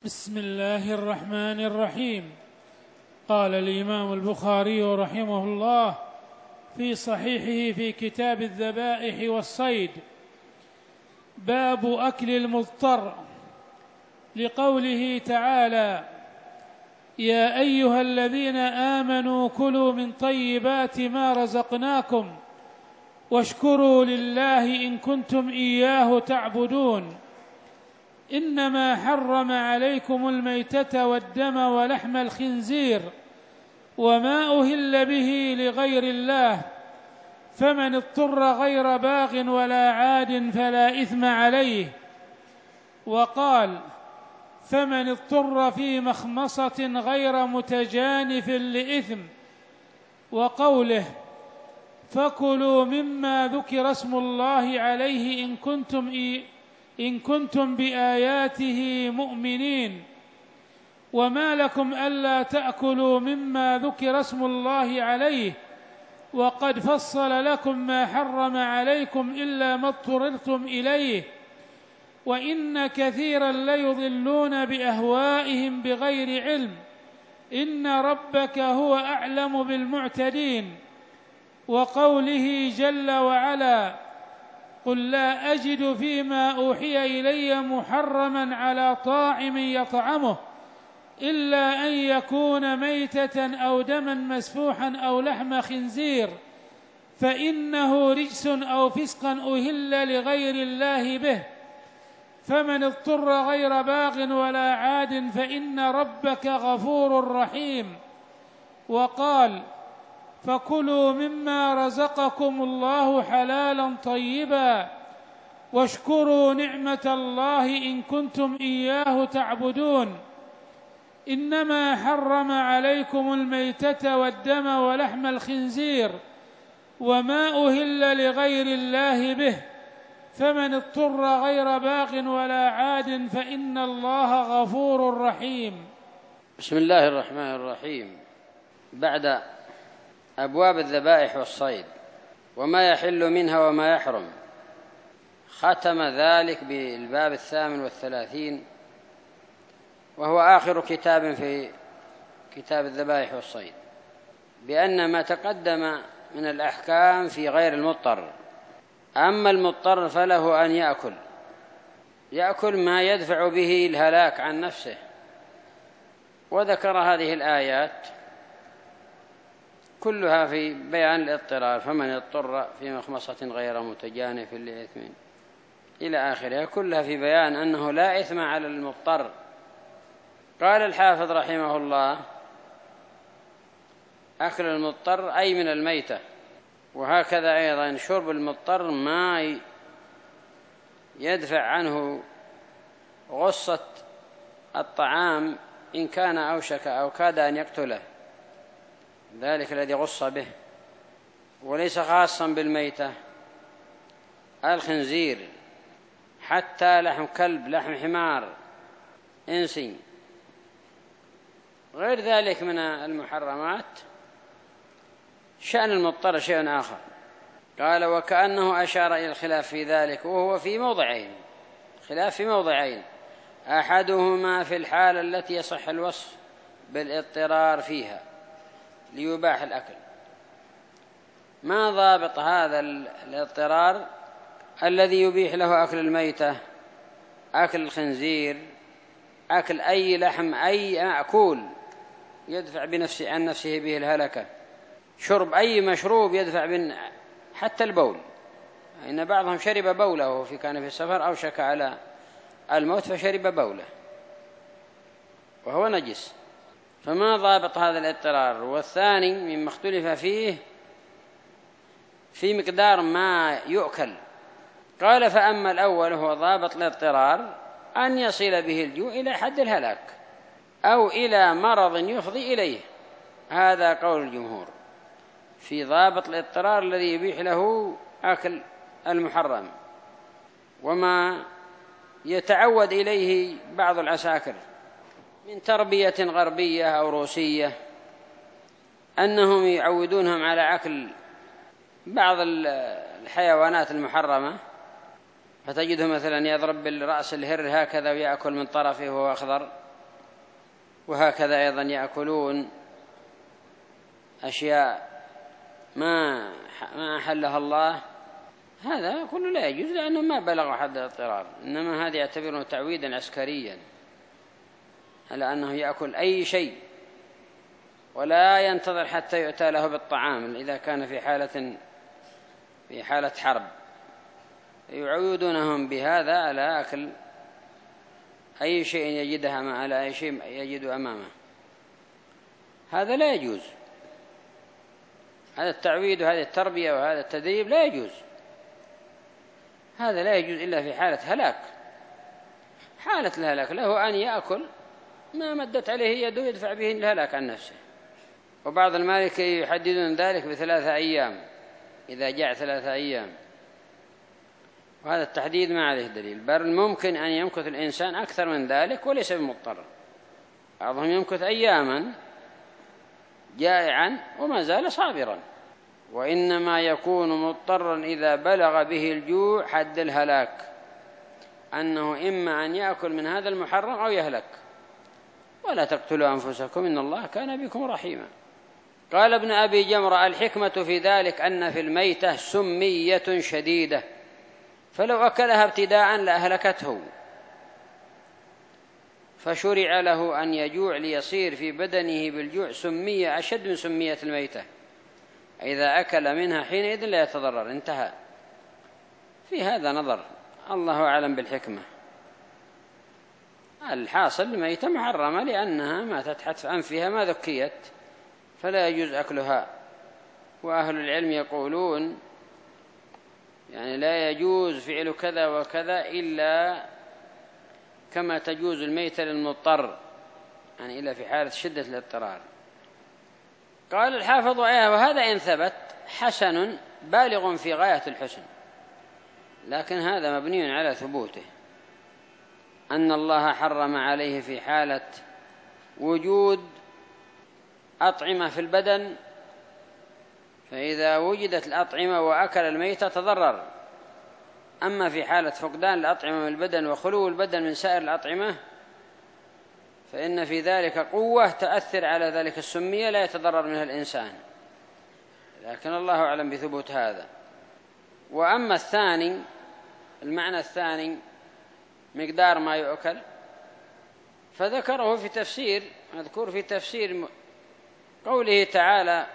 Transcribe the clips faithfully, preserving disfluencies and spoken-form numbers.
بسم الله الرحمن الرحيم. قال الإمام البخاري رحمه الله في صحيحه في كتاب الذبائح والصيد: باب أكل المضطر، لقوله تعالى: يا أيها الذين آمنوا كلوا من طيبات ما رزقناكم واشكروا لله إن كنتم إياه تعبدون. إنما حرم عليكم الميتة والدم ولحم الخنزير وما أهل به لغير الله، فمن اضطر غير باغ ولا عاد فلا إثم عليه. وقال: فمن اضطر في مخمصة غير متجانف لإثم. وقوله: فكلوا مما ذكر اسم الله عليه إن كنتم إيه إن كنتم بآياته مؤمنين. وما لكم ألا تأكلوا مما ذكر اسم الله عليه وقد فصل لكم ما حرم عليكم إلا ما اضطررتم إليه، وإن كثيرا ليضلون بأهوائهم بغير علم، إن ربك هو أعلم بالمعتدين. وقوله جل وعلا: قل لا أجد فيما أوحي إلي محرما على طاعم يطعمه إلا أن يكون ميتة أو دما مسفوحا أو لحم خنزير فإنه رجس أو فسقا أهل لغير الله به، فمن اضطر غير باغ ولا عاد فإن ربك غفور رحيم. وقال: فكلوا مما رزقكم الله حلالا طيبا واشكروا نعمة الله إن كنتم إياه تعبدون. إنما حرم عليكم الميتة والدم ولحم الخنزير وما أهل لغير الله به، فمن اضطر غير باغ ولا عاد فإن الله غفور رحيم. بسم الله الرحمن الرحيم. بعد أبواب الذبائح والصيد وما يحل منها وما يحرم، ختم ذلك بالباب الثامن والثلاثين، وهو آخر كتاب في كتاب الذبائح والصيد، بأن ما تقدم من الأحكام في غير المضطر. أما المضطر فله أن يأكل يأكل ما يدفع به الهلاك عن نفسه، وذكر هذه الآيات كلها في بيان الاضطرار: فمن اضطر في مخمصة غير متجانف لإثم إلى آخرها، كلها في بيان أنه لا إثم على المضطر. قال الحافظ رحمه الله: أكل المضطر أي من الميتة، وهكذا أيضا شرب المضطر ما يدفع عنه غصة الطعام إن كان أوشك أو كاد أن يقتله، ذلك الذي غص به. وليس خاصا بالميتة، الخنزير حتى لحم كلب، لحم حمار، إنسي، غير ذلك من المحرمات. شأن المضطر شيء آخر. قال: وكأنه أشار إلى الخلاف في ذلك، وهو في موضعين، خلاف في موضعين: أحدهما في الحالة التي يصح الوصف بالاضطرار فيها ليباح الأكل. ما ضابط هذا الاضطرار الذي يبيح له أكل الميتة، أكل الخنزير، أكل أي لحم، أي مأكول يدفع بنفسه عن نفسه به الهلكة، شرب أي مشروب يدفع بن حتى البول، إن بعضهم شرب بوله وهو كان في السفر أوشك على الموت فشرب بوله وهو نجس. فما ضابط هذا الاضطرار. والثاني مما اختلف فيه في مقدار ما يؤكل. قال: فأما الأول هو ضابط الاضطرار أن يصل به الجوع إلى حد الهلاك أو إلى مرض يفضي إليه، هذا قول الجمهور في ضابط الاضطرار الذي يبيح له أكل المحرم، وما يتعود إليه بعض العساكر من تربية غربية أو روسية، أنهم يعودونهم على أكل بعض الحيوانات المحرمة، فتجده مثلا يضرب بالرأس الهر هكذا ويأكل من طرفه وهو أخضر، وهكذا أيضا يأكلون أشياء ما ما أحلها الله، هذا كله لا يجوز لأنه ما بلغ حد الاضطرار، إنما هذا يعتبره تعويدا عسكريا على أنه يأكل أي شيء ولا ينتظر حتى يؤتى له بالطعام إذا كان في حالة في حالة حرب، يعودونهم بهذا على أكل أي شيء يجدها على أي شيء يجد أمامه، هذا لا يجوز. هذا التعويد وهذه التربية وهذا التدريب لا يجوز، هذا لا يجوز إلا في حالة هلاك. حالة الهلاك له أن يأكل ما مدت عليه يده يدفع به الهلاك عن نفسه. وبعض المالكة يحددون ذلك بثلاثة أيام إذا جاء ثلاثة أيام، وهذا التحديد ما عليه دليل، بل ممكن أن يمكث الإنسان أكثر من ذلك وليس بمضطر. بعضهم يمكث أياما جائعا وما زال صابرا، وإنما يكون مضطرا إذا بلغ به الجوع حد الهلاك، أنه إما أن يأكل من هذا المحرم أو يهلك. ولا تقتلوا أنفسكم إن الله كان بكم رحيما. قال ابن أبي جمرة: الحكمة في ذلك أن في الميتة سمية شديدة، فلو أكلها ابتداء لأهلكته، فشرع له أن يجوع ليصير في بدنه بالجوع سمية أشد من سمية الميتة، إذا أكل منها حينئذ لا يتضرر. انتهى. في هذا نظر، الله أعلم بالحكمة. الحاصل الميتة محرمة لأنها ما تتحت في أنفها ما ذكيت، فلا يجوز أكلها. وأهل العلم يقولون يعني لا يجوز فعل كذا وكذا إلا كما تجوز الميتة للمضطر، يعني إلا في حالة شدة الاضطرار. قال الحافظ: وهذا إن ثبت حسن بالغ في غاية الحسن، لكن هذا مبني على ثبوته، أن الله حرم عليه في حالة وجود أطعمة في البدن، فإذا وجدت الأطعمة وأكل الميتة تضرر. أما في حالة فقدان الأطعمة من البدن وخلو البدن من سائر الأطعمة فإن في ذلك قوة تأثر على ذلك السمية لا يتضرر منها الإنسان، لكن الله أعلم بثبوت هذا. وأما الثاني، المعنى الثاني مقدار ما يؤكل، فذكره في تفسير مذكور في تفسير قوله تعالى: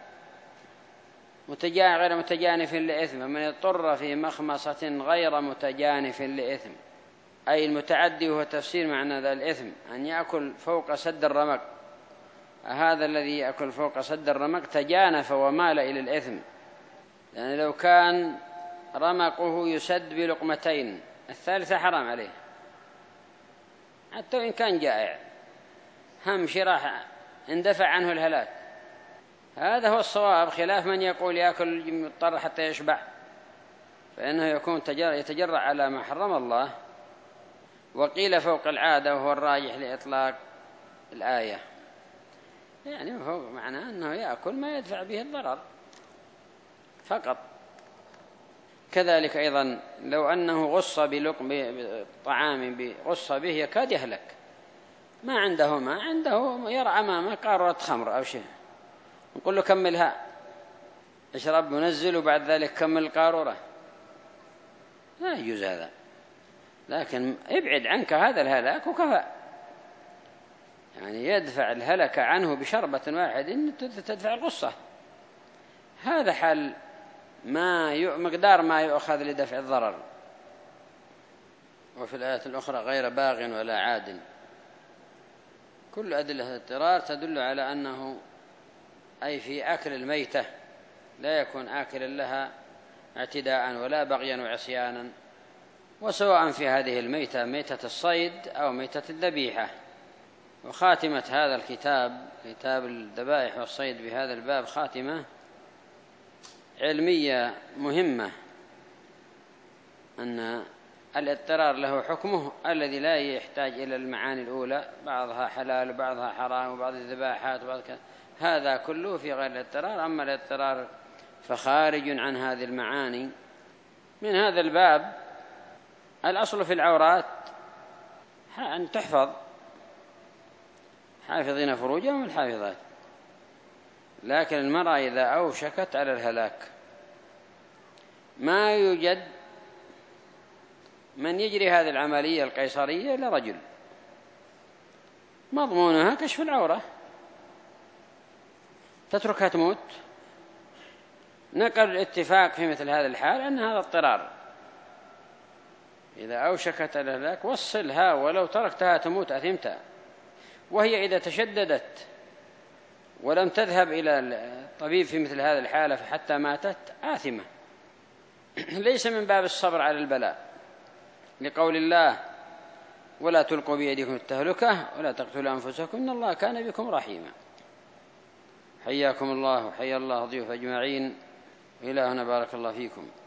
متجانف غير متجانف لإثم، من اضطر في مخمصة غير متجانف لإثم، أي المتعدي. وهو تفسير معنى ذا الإثم أن يأكل فوق سد الرمق، هذا الذي يأكل فوق سد الرمق تجانف ومال إلى الإثم، يعني لو كان رمقه يسد بلقمتين الثالثة حرام عليه حتى وإن كان جائع، هم شراح اندفع عنه الهلاك. هذا هو الصواب، خلاف من يقول يأكل مضطر حتى يشبع، فإنه يكون يتجرع على ما حرم الله. وقيل فوق العادة، وهو الراجح لإطلاق الآية، يعني هو معناه أنه يأكل ما يدفع به الضرر فقط. كذلك أيضا لو أنه غص بلقم طعام غص به يكاد يهلك، ما عنده ما عنده يرى أمامه قارورة خمر أو شيء، نقول له كملها اشرب ونزل وبعد ذلك كمل القارورة، لا يجوز هذا. لكن ابعد عنك هذا الهلاك وكفى، يعني يدفع الهلك عنه بشربة واحدة تدفع الغصة. هذا حل ما ي... مقدار ما يؤخذ لدفع الضرر. وفي الآية الأخرى: غير باغ ولا عاد. كل أدلة الاضطرار تدل على أنه أي في أكل الميتة لا يكون آكلا لها اعتداء ولا بغيا وعصيانا، وسواء في هذه الميتة ميتة الصيد أو ميتة الذبيحة. وخاتمة هذا الكتاب، كتاب الذبائح والصيد، بهذا الباب خاتمة علمية مهمة، أن الاضطرار له حكمه الذي لا يحتاج إلى المعاني الأولى، بعضها حلال وبعضها حرام وبعض الذبائحات وبعض كذا، هذا كله في غير الاضطرار. أما الاضطرار فخارج عن هذه المعاني. من هذا الباب الأصل في العورات أن تحفظ، حافظين فروجهم الحافظات. لكن المرأة إذا أوشكت على الهلاك ما يوجد من يجري هذه العملية القيصرية إلا رجل، مضمونها كشف العورة، تتركها تموت. نقل الاتفاق في مثل هذا الحال أن هذا اضطرار، إذا أوشكت على الهلاك وصلها، ولو تركتها تموت أثمتها. وهي إذا تشددت ولم تذهب إلى الطبيب في مثل هذه الحالة فحتى ماتت آثمة. ليس من باب الصبر على البلاء، لقول الله: ولا تلقوا بيدكم التهلكة ولا تقتلوا أنفسكم إن الله كان بكم رحيما. حياكم الله وحيا الله ضيوف أجمعين. إلهنا بارك الله فيكم.